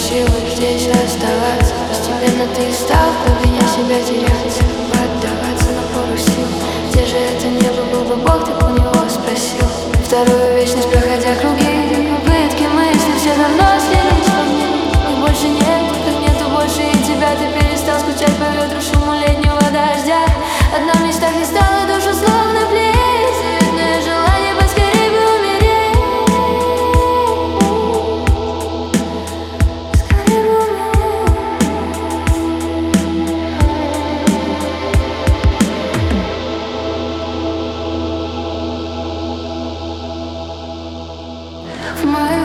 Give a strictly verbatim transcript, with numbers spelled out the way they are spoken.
силы здесь оставаться. Постепенно ты стал в глубине себя теряться, поддаваться напору сил. Где же это небо, был бы Бог, ты у него спросил. Вторую вечность проходя круги, попытки мысли все давно слились во мне. Их больше нет, как нету больше и тебя. Ты перестал скучать по ветру, шуму летнего дождя. Одна мечта хлестала душу словно плеть, заветное желание поскорей бы умереть. Скорей бы умереть. В мою